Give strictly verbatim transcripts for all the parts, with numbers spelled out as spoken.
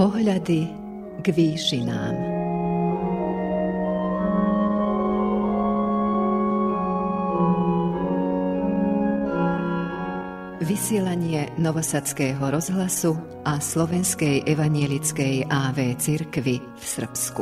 Pohľady k výšinám. Vysielanie Novosadského rozhlasu a Slovenskej evanielickej á vé cirkvi v Srbsku.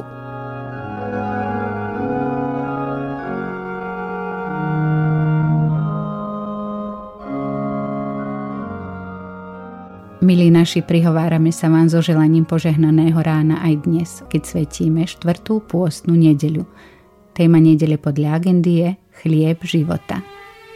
Milí naši, prihovárame sa vám so želaním požehnaného rána aj dnes, keď svetíme štvrtú pôstnu nedeľu. Téma nedele podľa agendy je Chlieb života.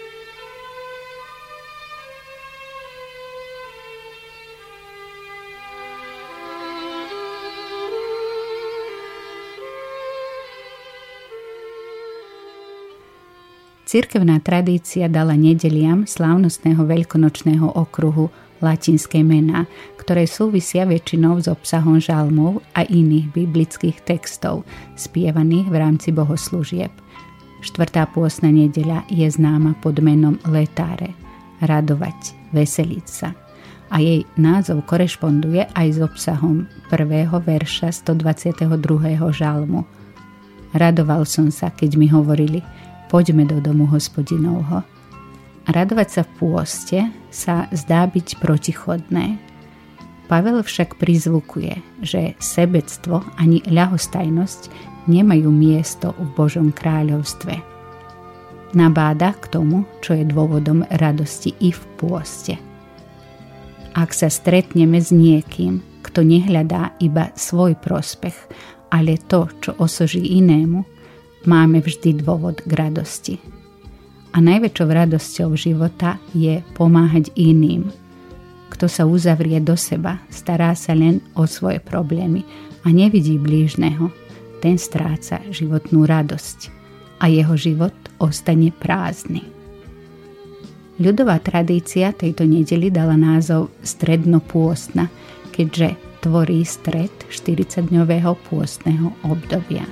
Cirkevná tradícia dala nedeliam slávnostného veľkonočného okruhu latinské mená, ktoré súvisia väčšinou s obsahom žalmov a iných biblických textov, spievaných v rámci bohoslúžieb. Štvrtá pôstna nedeľa je známa pod menom Letare, radovať, veseliť sa. A jej názov korešponduje aj s obsahom prvého verša stodvadsiateho druhého žalmu. Radoval som sa, keď mi hovorili, poďme do domu Hospodinovho. Radovať sa v pôste sa zdá byť protichodné. Pavel však prizvukuje, že sebectvo ani ľahostajnosť nemajú miesto v Božom kráľovstve. Nabáda k tomu, čo je dôvodom radosti i v pôste. Ak sa stretneme s niekým, kto nehľadá iba svoj prospech, ale to, čo osoží inému, máme vždy dôvod k radosti. A najväčšou radosťou života je pomáhať iným. Kto sa uzavrie do seba, stará sa len o svoje problémy a nevidí blížneho, ten stráca životnú radosť a jeho život ostane prázdny. Ľudová tradícia tejto nedeli dala názov strednopôstna, keďže tvorí stred štyridsaťdňového pôstneho obdobia.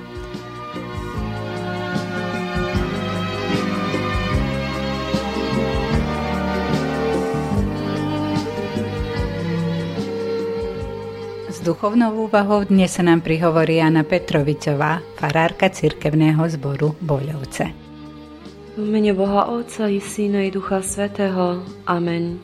Duchovnou úvahou dnes sa nám prihovorí Jana Petroviťová, farárka cirkevného zboru Boľovce. V mene Boha Otca i Syna i Ducha Svätého. Amen.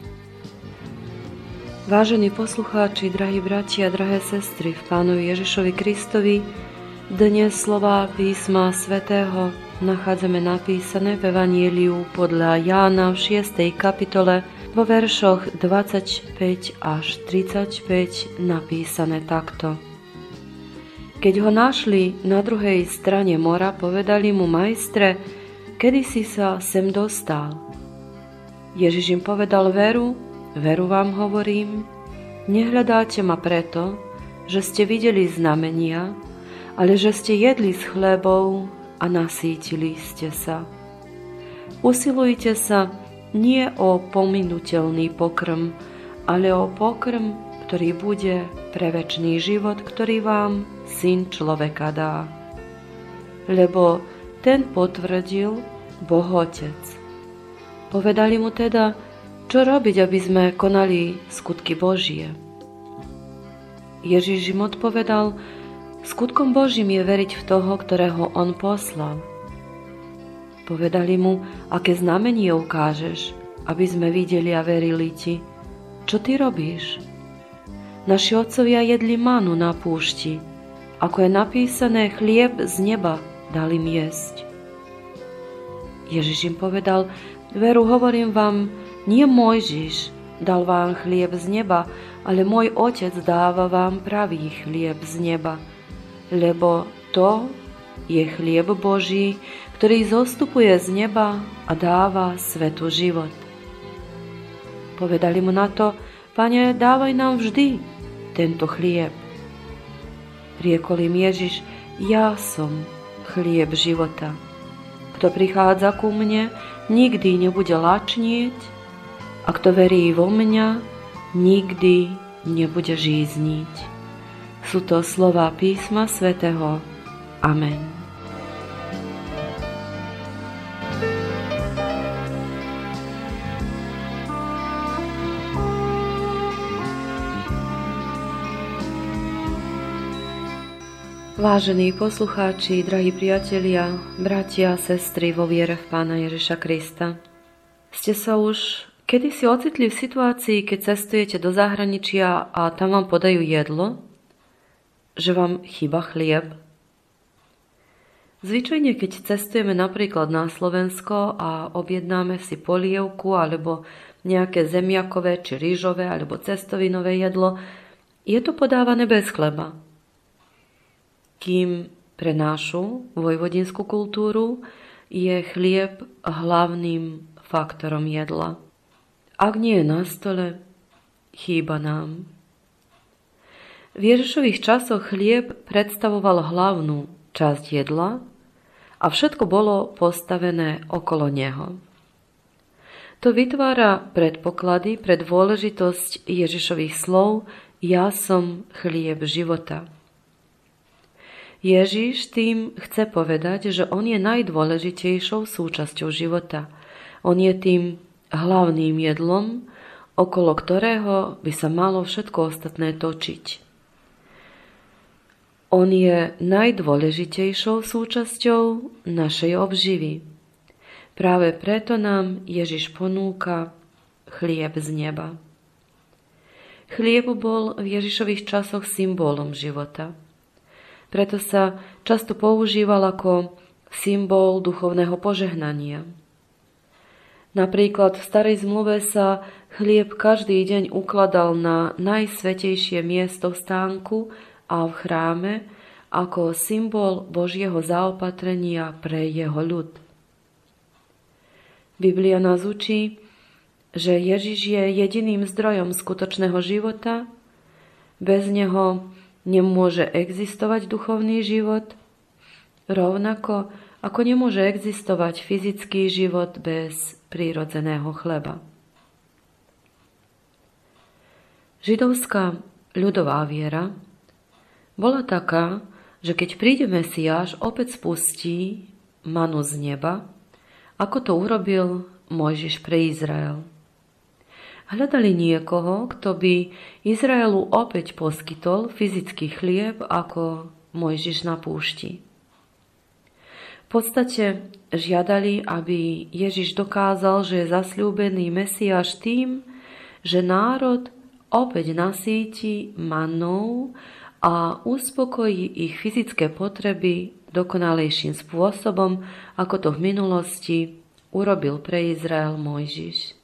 Vážení poslucháči, drahí bratia, drahé sestry v Pánovi Ježišovi Kristovi, dnes slová písma Svätého nachádzame napísané v Evanjeliu podľa Jána v šiestej kapitole vo veršoch dvadsaťpäť až tridsaťpäť napísané takto. Keď ho našli na druhej strane mora, povedali mu: Majstre, kedy si sa sem dostal? Ježiš im povedal: Veru, veru vám hovorím, nehľadáte ma preto, že ste videli znamenia, ale že ste jedli s chlebou a nasýtili ste sa. Usilujte sa nie o pominuteľný pokrm, ale o pokrm, ktorý bude pre večný život, ktorý vám Syn človeka dá. Lebo ten potvrdil Boh Otec. Povedali mu teda, čo robiť, aby sme konali skutky Božie. Ježiš im odpovedal: skutkom Božím je veriť v toho, ktorého on poslal. Povedali mu: aké znamenie ukážeš, aby sme videli a verili ti? Čo ty robíš? Naši otcovia jedli manu na púšti, ako je napísané, chlieb z neba dal im jesť. Ježiš im povedal: veru hovorím vám, nie Mojžiš dal vám chlieb z neba, ale môj Otec dáva vám pravý chlieb z neba, lebo to je chlieb Boží, ktorý zostupuje z neba a dáva svetu život. Povedali mu na to: Pane, dávaj nám vždy tento chlieb. Riekol im Ježiš: ja som chlieb života. Kto prichádza ku mne, nikdy nebude lačnieť, a kto verí vo mňa, nikdy nebude žízniť. Sú to slová písma Svätého. Amen. Vážení poslucháči, drahí priatelia, bratia a sestry vo viere v Pána Ježiša Krista. Ste sa už kedy si ocitli v situácii, keď cestujete do zahraničia a tam vám podajú jedlo? Že vám chýba chlieb? Zvyčajne, keď cestujeme napríklad na Slovensko a objednáme si polievku alebo nejaké zemiakové či rýžové alebo cestovinové jedlo, je to podávané bez chleba. Kým pre našu vojvodinskú kultúru je chlieb hlavným faktorom jedla. Ak nie je na stole, chýba nám. V Ježišových časoch chlieb predstavoval hlavnú časť jedla a všetko bolo postavené okolo neho. To vytvára predpoklady pre dôležitosť Ježišových slov Ja som chlieb života. Ježiš tým chce povedať, že on je najdôležitejšou súčasťou života. On je tým hlavným jedlom, okolo ktorého by sa malo všetko ostatné točiť. On je najdôležitejšou súčasťou našej obživy. Práve preto nám Ježiš ponúka chlieb z neba. Chlieb bol v Ježišových časoch symbolom života. Preto sa často používal ako symbol duchovného požehnania. Napríklad v starej zmluve sa chlieb každý deň ukladal na najsvätejšie miesto v stánku a v chráme ako symbol Božieho zaopatrenia pre jeho ľud. Biblia nás učí, že Ježiš je jediným zdrojom skutočného života, bez neho nemôže existovať duchovný život, rovnako ako nemôže existovať fyzický život bez prírodzeného chleba. Židovská ľudová viera bola taká, že keď príde Mesiáš, opäť spustí manu z neba, ako to urobil Mojžiš pre Izrael. Hľadali niekoho, kto by Izraelu opäť poskytol fyzický chlieb ako Mojžiš na púšti. V podstate žiadali, aby Ježiš dokázal, že je zasľúbený Mesiáš tým, že národ opäť nasýti mannou a uspokojí ich fyzické potreby dokonalejším spôsobom, ako to v minulosti urobil pre Izrael Mojžiš.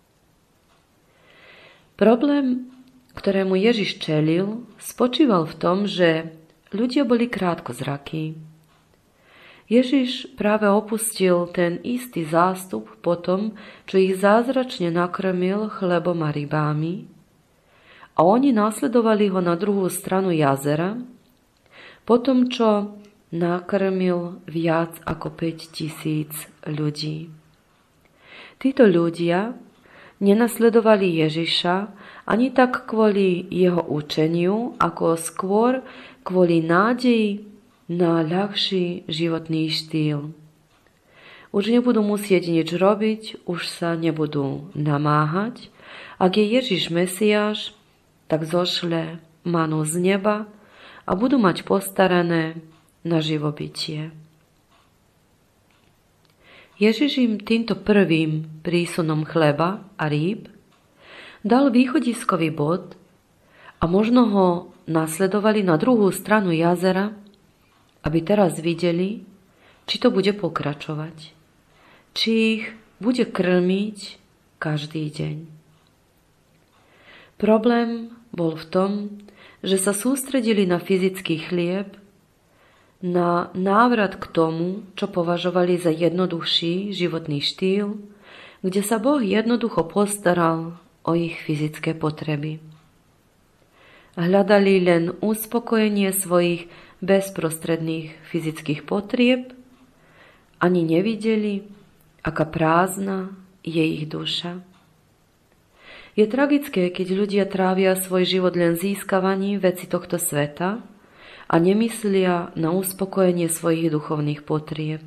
Problém, ktorému Ježiš čelil, spočíval v tom, že ľudia boli krátkozrakí. Ježiš práve opustil ten istý zástup po tom, čo ich zázračne nakrmil chlebom a rybámi, a oni následovali ho na druhú stranu jazera, po tom, čo nakrmil viac ako päť tisíc ľudí. Títo ľudia nenasledovali Ježiša ani tak kvôli jeho učeniu, ako skôr kvôli nádeji na ľahší životný štýl. Už nebudú musieť nič robiť, už sa nebudú namáhať. Ak je Ježiš Mesiáš, tak zošle manu z neba a budú mať postarané na živobytie. Ježiš im týmto prvým prísunom chleba a rýb dal východiskový bod a možno ho nasledovali na druhú stranu jazera, aby teraz videli, či to bude pokračovať, či ich bude krmiť každý deň. Problém bol v tom, že sa sústredili na fyzický chlieb, na návrat k tomu, čo považovali za jednoduchší životný štýl, kde sa Boh jednoducho postaral o ich fyzické potreby. Hľadali len uspokojenie svojich bezprostredných fyzických potrieb, ani nevideli, aká prázdna je ich duša. Je tragické, keď ľudia trávia svoj život len získavaním veci tohto sveta a nemyslia na uspokojenie svojich duchovných potrieb.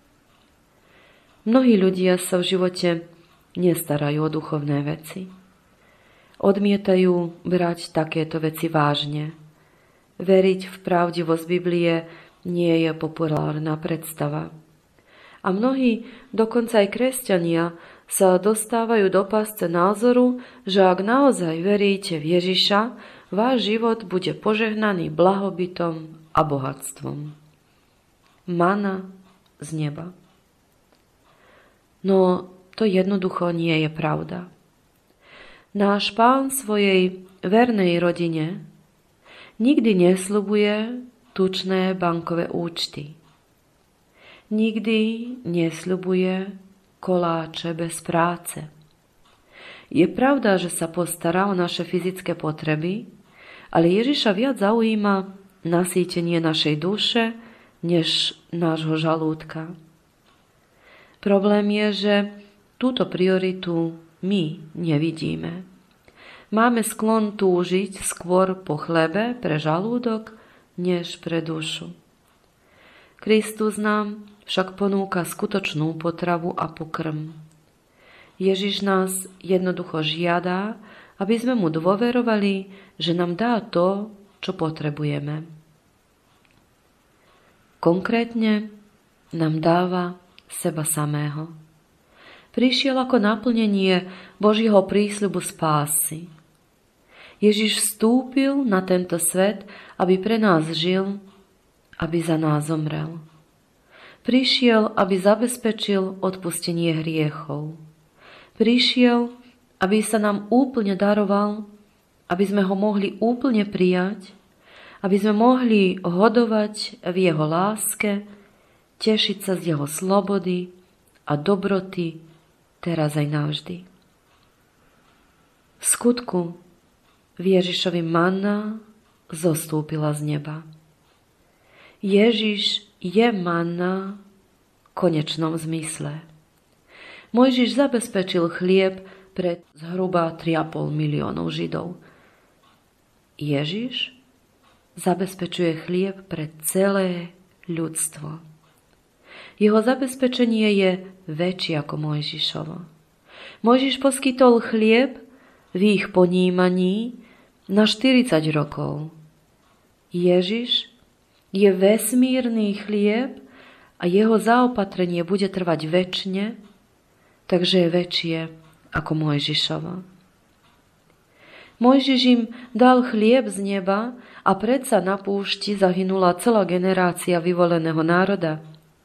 Mnohí ľudia sa v živote nestarajú o duchovné veci. Odmietajú brať takéto veci vážne. Veriť v pravdivosť Biblie nie je populárna predstava. A mnohí, dokonca aj kresťania, sa dostávajú do pasce názoru, že ak naozaj veríte v Ježiša, váš život bude požehnaný blahobytom a bohatstvom. Mana z neba. No to jednoducho nie je pravda. Náš Pán svojej vernej rodine nikdy nesľubuje tučné bankové účty. Nikdy nesľubuje koláče bez práce. Je pravda, že sa postará o naše fyzické potreby, ale Ježiša viac zaujíma nasýtenie našej duše, než nášho žalúdka. Problém je, že túto prioritu my nevidíme. Máme sklon túžiť skôr po chlebe pre žalúdok, než pre dušu. Kristus nám však ponúka skutočnú potravu a pokrm. Ježiš nás jednoducho žiadá, aby sme mu dôverovali, že nám dá to, čo potrebujeme. Konkrétne nám dáva seba samého. Prišiel ako naplnenie Božieho prísľubu spásy. Ježiš vstúpil na tento svet, aby pre nás žil, aby za nás zomrel. Prišiel, aby zabezpečil odpustenie hriechov. Prišiel, aby sa nám úplne daroval, aby sme ho mohli úplne prijať, aby sme mohli hodovať v jeho láske, tešiť sa z jeho slobody a dobroty teraz aj navždy. V skutku v Ježišovi manna zostúpila z neba. Ježiš je manna v konečnom zmysle. Mojžiš zabezpečil chlieb pre zhruba tri a pol miliónov Židov. Ježiš zabezpečuje chlieb pre celé ľudstvo. Jeho zabezpečenie je väčšie ako Mojžišovo. Mojžiš poskytol chlieb v ich ponímaní na štyridsať rokov. Ježiš je vesmírny chlieb a jeho zaopatrenie bude trvať večne, takže je väčšie ako Mojžišovo. Mojžiš im dal chlieb z neba a predsa na púšti zahynula celá generácia vyvoleného národa.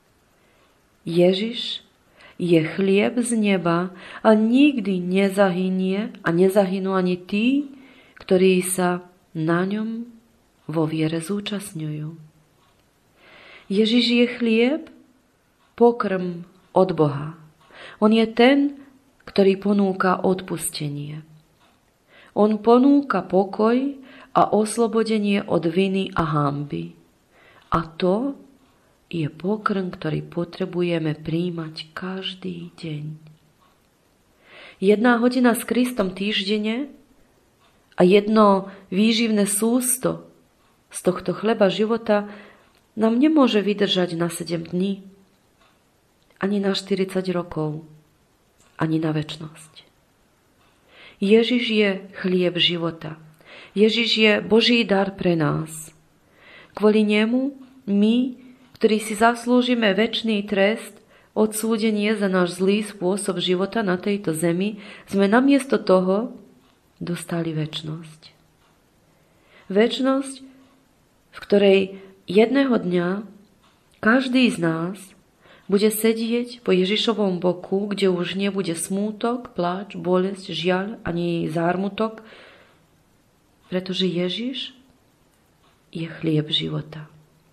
Ježiš je chlieb z neba a nikdy nezahynie a nezahynú ani tí, ktorí sa na ňom vo viere zúčastňujú. Ježiš je chlieb, pokrm od Boha. On je ten, ktorý ponúka odpustenie. On ponúka pokoj a oslobodenie od viny a hanby. A to je pokrm, ktorý potrebujeme príjmať každý deň. Jedna hodina s Kristom týždenne a jedno výživné sústo z tohto chleba života nám nemôže vydržať na sedem dní, ani na štyridsať rokov, ani na večnosť. Ježiš je chlieb života. Ježiš je Boží dar pre nás. Kvôli nemu my, ktorí si zaslúžime večný trest, odsúdenie za náš zlý spôsob života na tejto zemi, sme namiesto toho dostali večnosť. Večnosť, v ktorej jedného dňa každý z nás bude sedieť po Ježišovom boku, kde už nebude smútok, pláč, bolesť, žiaľ ani zármutok, pretože Ježiš je chlieb života.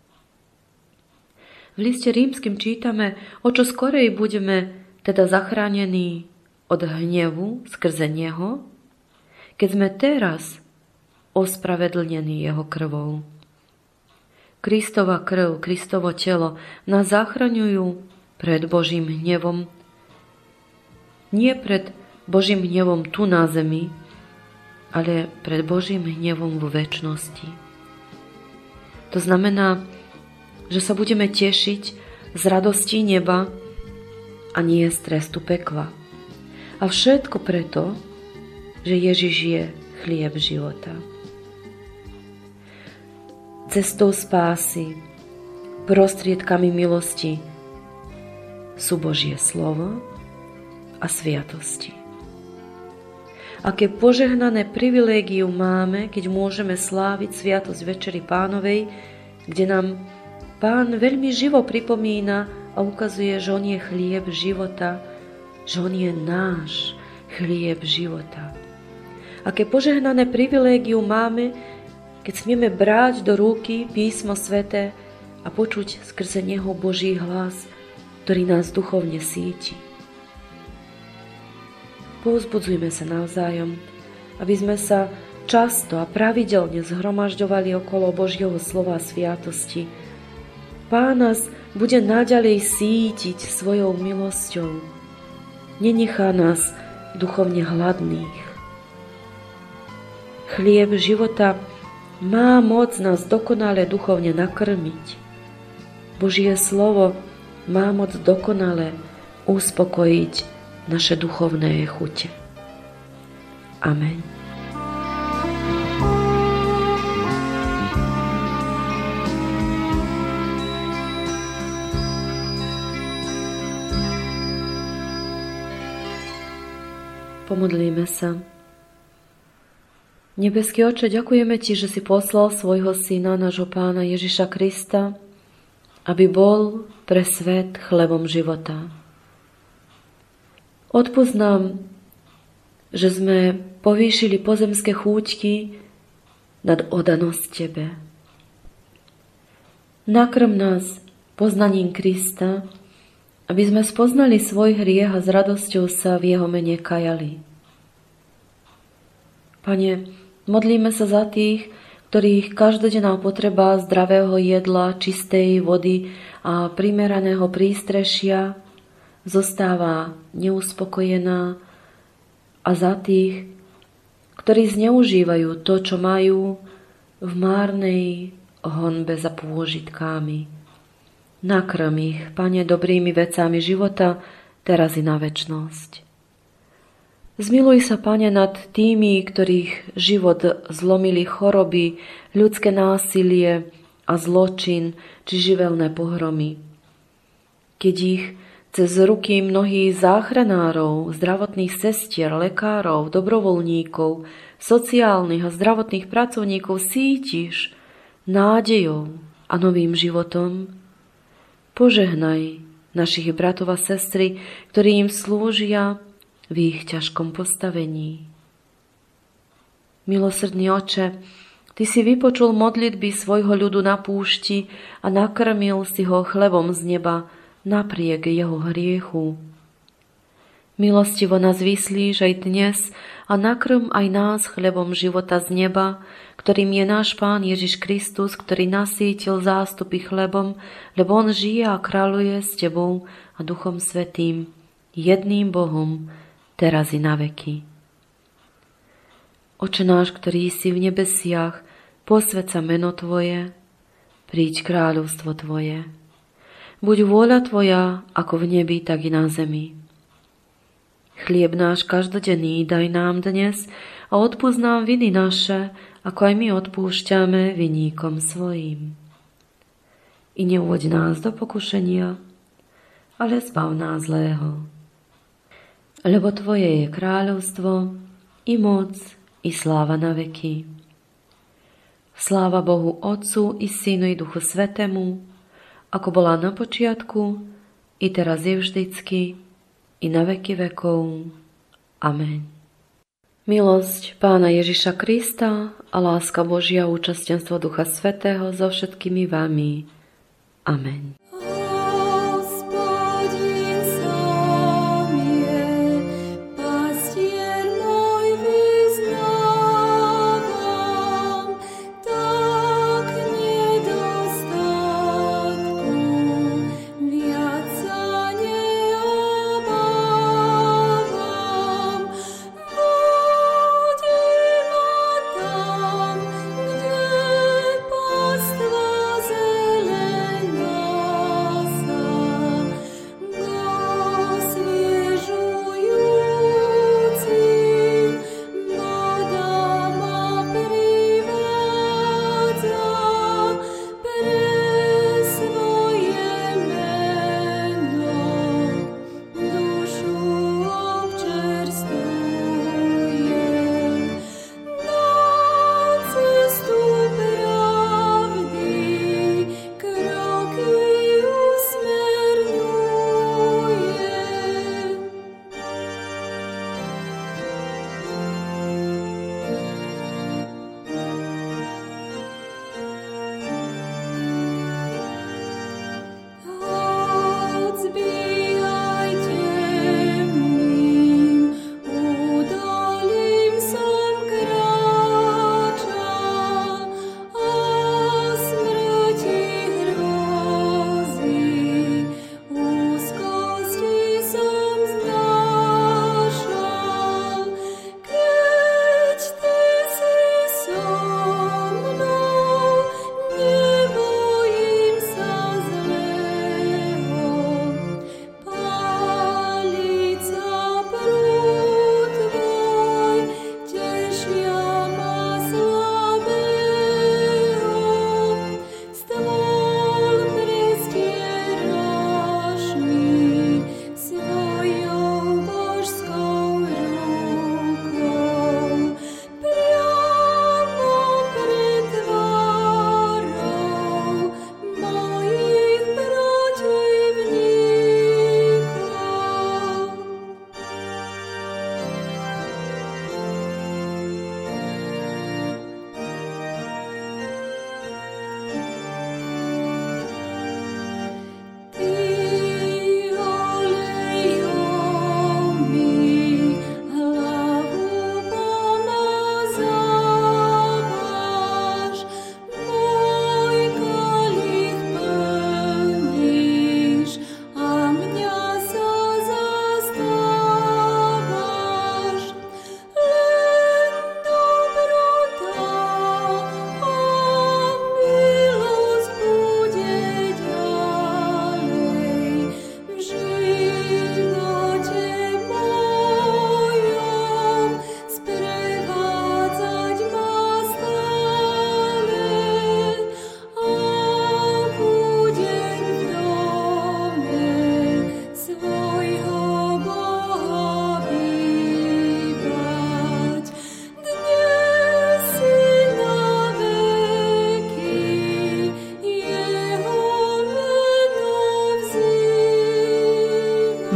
V liste Rímskym čítame, o čo skorej budeme teda zachránení od hnevu skrze Neho, keď sme teraz ospravedlnení Jeho krvou. Kristova krv, Kristovo telo nás zachraňujú pred Božím hnevom. Nie pred Božím hnevom tu na zemi, ale pred Božím hnevom vo večnosti. To znamená, že sa budeme tešiť z radosti neba a nie z trestu pekla. A všetko preto, že Ježiš je chlieb života. cestou spásy, prostriedkami milosti sú Božie slovo a sviatosti. Aké požehnané privilégium máme, keď môžeme sláviť sviatosť Večery Pánovej, kde nám Pán veľmi živo pripomína a ukazuje, že On je chlieb života, že On je náš chlieb života. Aké požehnané privilégium máme, keď smieme brať do rúky Písmo Sväté a počuť skrze neho Boží hlas, ktorý nás duchovne síti. Povzbudzujme sa navzájom, aby sme sa často a pravidelne zhromažďovali okolo Božieho slova a sviatosti. Pán nás bude naďalej sítiť svojou milosťou. Nenechá nás duchovne hladných. Chlieb života má moc nás dokonale duchovne nakrmiť. Božie slovo má moc dokonale uspokojiť naše duchovné chute. Amen. Pomodlíme sa. Nebeský Otče, ďakujeme Ti, že si poslal svojho Syna, nášho Pána Ježiša Krista, aby bol pre svet chlebom života. Odpusť nám, že sme povýšili pozemské chúťky nad oddanosť Tebe. Nakrm nás poznaním Krista, aby sme spoznali svoj hriech a s radosťou sa v Jeho mene kajali. Pane, modlíme sa za tých, ktorých každodenná potreba zdravého jedla, čistej vody a primeraného prístrešia zostáva neuspokojená, a za tých, ktorí zneužívajú to, čo majú, v márnej honbe za pôžitkami. Nakrm ich, Pane, dobrými vecami života, teraz i na večnosť. Zmiluj sa, Pane, nad tými, ktorých život zlomili choroby, ľudské násilie a zločin či živelné pohromy. Keď ich cez ruky mnohých záchranárov, zdravotných sestier, lekárov, dobrovoľníkov, sociálnych a zdravotných pracovníkov sítiš nádejou a novým životom, požehnaj našich bratov a sestry, ktorí im slúžia v ich ťažkom postavení. Milosrdný Oče, Ty si vypočul modlitby svojho ľudu na púšti a nakrmil si ho chlebom z neba napriek jeho hriechu. Milostivo nás vyslíš aj dnes a nakrm aj nás chlebom života z neba, ktorým je náš Pán Ježiš Kristus, ktorý nasýtil zástupy chlebom, lebo On žije a kráľuje s Tebou a Duchom Svätým, jedným Bohom, teraz i na veky. Oče náš, ktorý si v nebesiach, posväť sa meno Tvoje, príď kráľovstvo Tvoje. Buď vôľa Tvoja, ako v nebi, tak i na zemi. Chlieb náš každodenný daj nám dnes a odpusť nám viny naše, ako aj my odpúšťame vinníkom svojim. I neuvoď nás do pokušenia, ale zbav nás zlého. Lebo Tvoje je kráľovstvo, i moc, i sláva na veky. Sláva Bohu Otcu, i Synu, i Duchu Svätému, ako bola na počiatku, i teraz je vždycky, i na veky vekov. Amen. Milosť Pána Ježiša Krista a láska Božia a účastenstvo Ducha Svätého so všetkými vami. Amen. Pastva zelena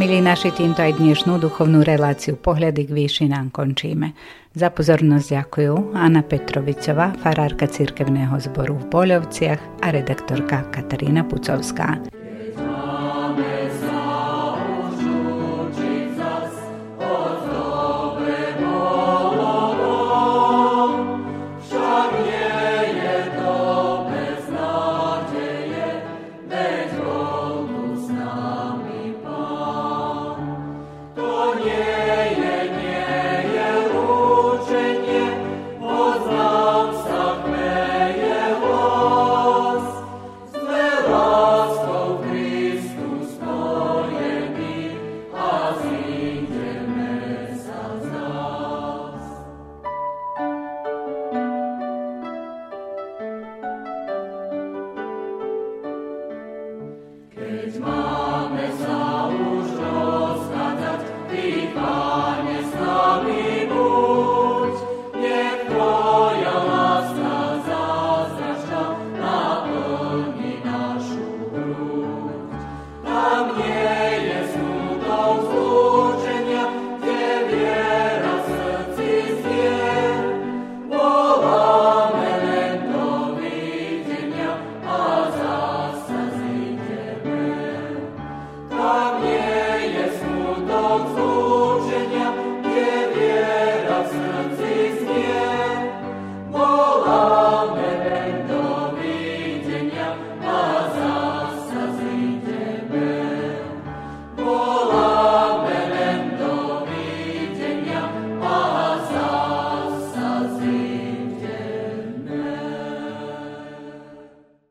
Milí naši, týmto aj dnešnú duchovnú reláciu Pohľady k výšinám končíme. Za pozornosť ďakujú Anna Petrovicová, farárka cirkevného zboru v Boľovciach a redaktorka Katarína Pucovská. It's my